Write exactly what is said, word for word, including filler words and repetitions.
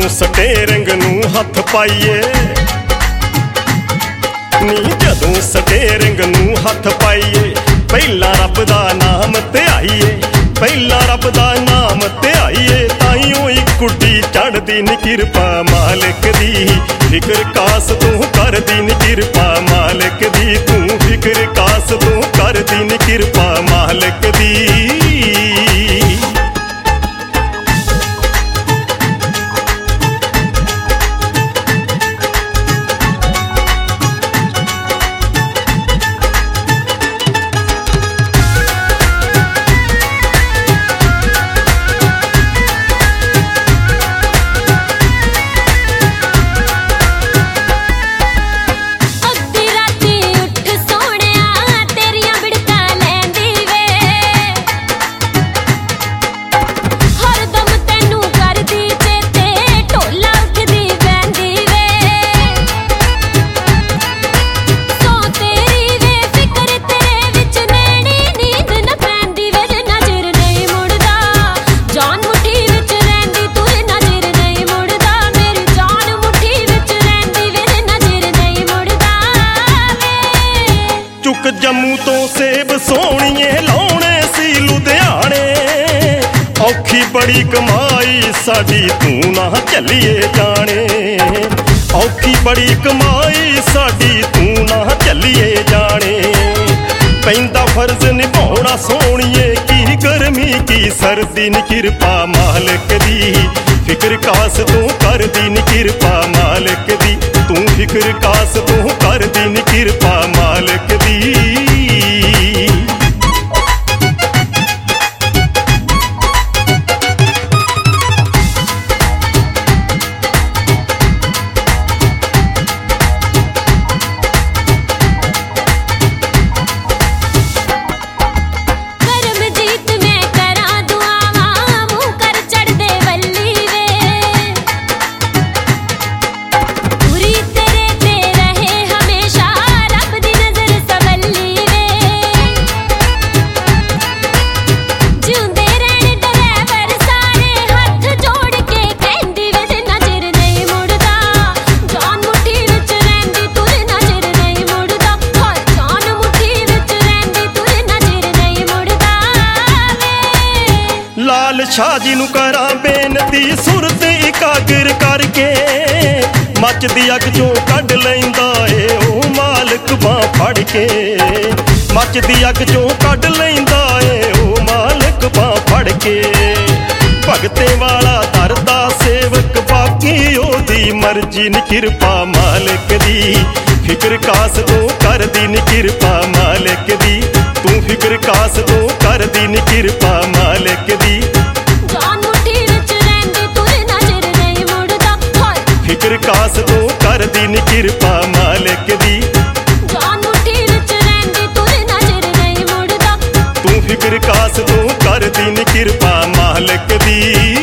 steering ਨੂੰ ਹੱਥ ਪਾਈਏ ਨੀ ਜਦੋਂ ਸਟੇਰਿੰਗ ਨੂੰ ਹੱਥ ਪਾਈਏ ਪਹਿਲਾਂ ਰੱਬ ਦਾ ਨਾਮ ਧਿਆਈਏ ਪਹਿਲਾਂ ਰੱਬ ਦਾ ਨਾਮ ਧਿਆਈਏ ਤਾਈਓ ਹੀ ਕੁੱਡੀ ਚੜਦੀ ਨੀ ਕਿਰਪਾ ਮਾਲਕ ਦੀ ਫਿਕਰ ਕਾਸ ਤੂੰ ਕਰਦੀ ਨੀ ਕਿਰਪਾ ਮਾਲਕ ਦੀ ਤੂੰ ਫਿਕਰ ਕਾਸ ਤੂੰ ਕਰਦੀ ਨੀ ਕਿਰਪਾ ਮਾਲਕ ਦੀ ਜੰਮੂ ਤੋਂ ਸੇਬ ਸੋਹਣੀਏ ਲਾਉਣੇ ਸੀ ਲੁਧਿਆਣੇ ਔਖੀ ਬੜੀ ਕਮਾਈ ਸਾਡੀ ਤੂੰ ਨਾ ਝੱਲੀਏ ਜਾਣੇ ਔਖੀ ਬੜੀ ਕਮਾਈ ਸਾਡੀ ਤੂੰ ਨਾ ਝੱਲੀਏ ਜਾਣੇ ਪੈਂਦਾ ਫਰਜ਼ ਨਿਭਾਉਣਾ ਸੋਹਣੀਏ ਕੀ ਗਰਮੀ ਕੀ ਸਰਦੀ ਨੀ ਕਿਰਪਾ ਮਾਲਕ ਦੀ ਫਿਕਰ ਕਾਸ ਤੂੰ ਕਰਦੀ ਨੀ ਕਿਰਪਾ ਮਾਲਕ ਦੀ ਤੂੰ ਫਿਕਰ ਕਾਸ ਤੂੰ ਕਰਦੀ ਨੀ ਕਿਰਪਾ ਮਾਲਕ ਦੀ ਲਾਲ ਸ਼ਾਹ ਜੀ ਨੂੰ ਕਰਾਂ ਬੇਨਤੀ ਸੁਰਤ ਇਕਾਗਰ ਕਰਕੇ ਮੱਚਦੀ ਅੱਗ ਚੋਂ ਕੱਢ ਲੈਂਦਾ ਏ ਉਹ ਮਾਲਕ ਬਾਂਹ ਫੜ ਕੇ ਮੱਚਦੀ ਅੱਗ ਚੋਂ ਕੱਢ ਲੈਂਦਾ ਏ ਉਹ ਮਾਲਕ ਬਾਂਹ ਫੜ ਕੇ ਭਗਤੇ ਵਾਲਾ ਧਰਦਾ ਸੇਵਕ ਬਾਕੀ ਉਹਦੀ ਮਰਜ਼ੀ ਨੀ ਕਿਰਪਾ ਮਾਲਕ ਦੀ ਫਿਕਰ ਕਾਸ ਤੂੰ ਕਰਦੀ ਨੀ ਕਿਰਪਾ ਮਾਲਕ ਦੀ ਤੂੰ ਫਿਕਰ ਕਾਸ ਤੂੰ ਕਰਦੀ ਨੀ ਕਿਰਪਾ ਮਾਲਕ ਦੀ ਜਾਨ ਮੁੱਠੀ ਵਿੱਚ ਰਹਿੰਦੀ ਤੁਰੇ ਨਾ ਚਿਰ ਨਹੀਂ ਮੁੜਦਾ ਫਿਕਰ ਕਾਸ ਤੂੰ ਕਰਦੀ ਨੀ ਕਿਰਪਾ ਮਾਲਕ ਦੀ ਜਾਨ ਮੁੱਠੀ ਵਿੱਚ ਰਹਿੰਦੀ ਤੁਰੇ ਨਾ ਚਿਰ ਨਹੀਂ ਮੁੜਦਾ ਤੂੰ ਫਿਕਰ ਕਾਸ ਤੂੰ ਕਰਦੀ ਨੀ ਕਿਰਪਾ ਮਾਲਕ ਦੀ